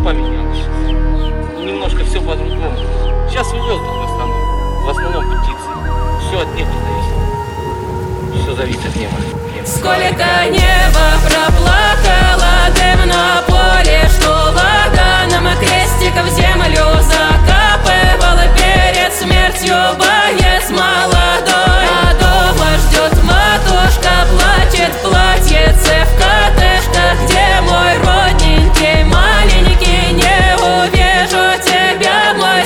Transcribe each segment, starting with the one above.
поменялось сейчас. Немножко все по-другому. Сейчас и воздух в основном птицы. Все от неба зависит. Все зависит от неба. Сколько неба проплакало дым на поле, что ладаном крестиком землю закапывало перед смертью боец молодой. А дома ждет матушка, плачет платьице в коттеджках, где мой родненький маленький, не увижу тебя, мой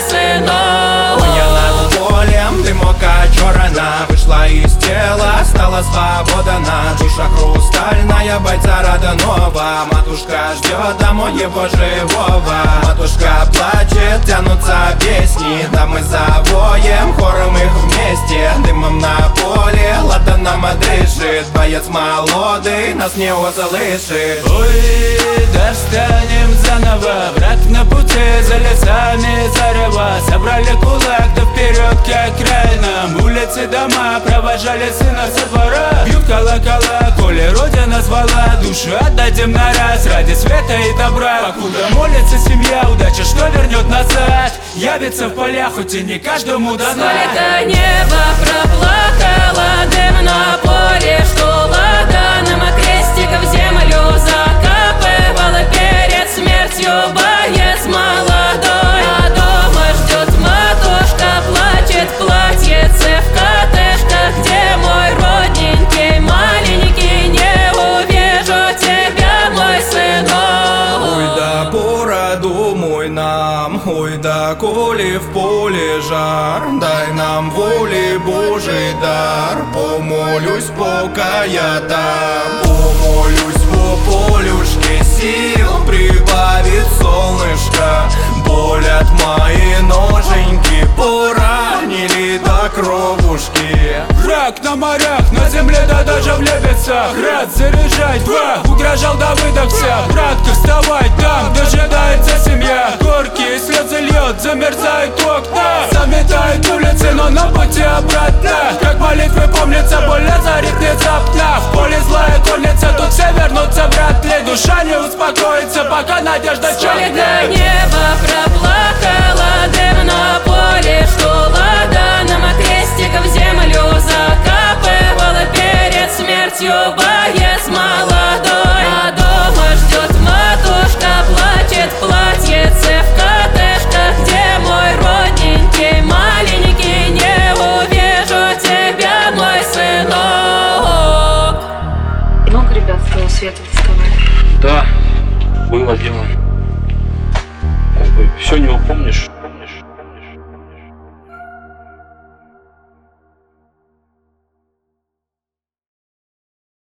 сынок. Поняла полем, дымока черна вышла из тела, стала свободна. Душа хрустальная, бойца родного. Матушка ждет домой его живого. Матушка плачет, тянутся песни, да мы завоем хором их вместе. Дымом на поле, ладаном дышит. Боец молодый нас не услышит. Ой, достанем заново. Враг на пути, за лесами зарева. Собрали кулак, да вперед к окраинам. Улицы, дома, провожали сына со двора. Бьют колокола, коли родина звала. Душу отдадим на раз, ради света и добра. Покуда молится семья, удача что вернет назад. Явится в полях, хоть и не каждому дана. Сколько неба проплакало дым на поле, что ладаном крестиком землю закапывало перед смертью боец молодой. А дома ждет матушка, плачет платьице в коттеджках, где мой родненький маленький, не увижу тебя, мой сынок. Ой, да породу мой нам, ой, да коли в поле жар, дай нам воли Божий дар. Помолюсь, пока я там, помолюсь по полюшке, сил прибавит солнышко. Болят мои ноженьки, поранили до кровушки. Враг на морях, на земле, да даже в лебедцах. Рад заряжать два, угрожал Давыдовся. Братка, вставай, там дожидается семья. Горькие слезы льет, замерзают окна. Заметают улицы, но на пути обратно. Как молитвы помнится, боль озарит внезапно. В поле злая конница, тут все вернутся вряд ли. Душа не успокоится, пока надежда Сколько чахнет. неба проплакало дым на поле, что ладаном крестиком землю закапывало перед смертью боец молодой. А дома ждет матушка, плачет платьице в коттеджках, где мой родненький маленький, не увижу тебя, мой сынок. Много ребят с того света доставали? Да, было дело. Все не упомнишь.